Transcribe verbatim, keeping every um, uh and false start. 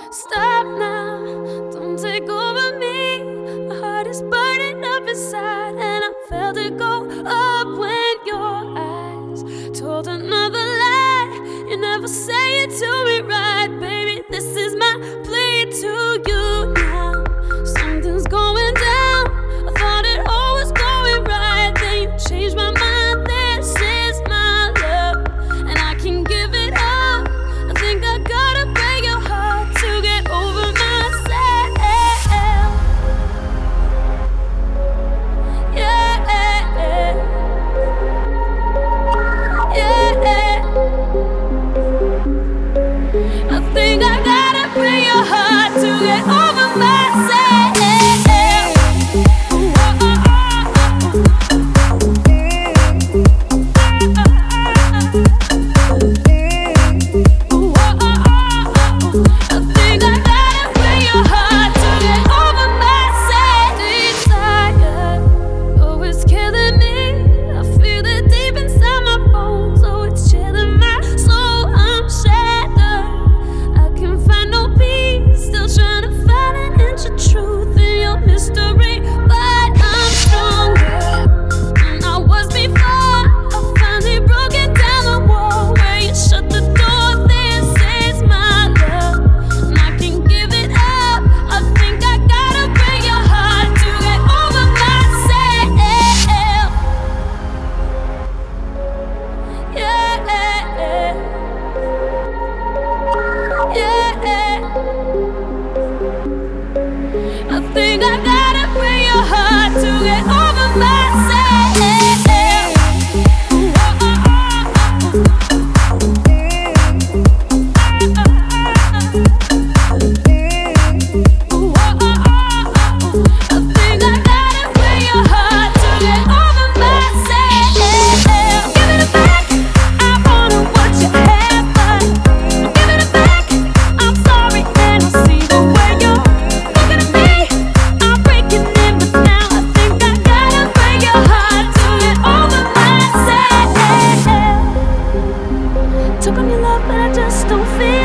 Stop now, don't take over me. My heart is burning up inside, and I felt it go up when your eyes told another lie. You never say it to me right, baby. This is my plea to you now. Something's going down. I thought it all was going right, then you changed my mind. This is my love, and I can give it up. I think I gotta break your heart to get over myself. Yeah, yeah. I think I gotta break your heart to get over myself. I think I gotta break your heart to get over myself. Took on your love, but I just don't feel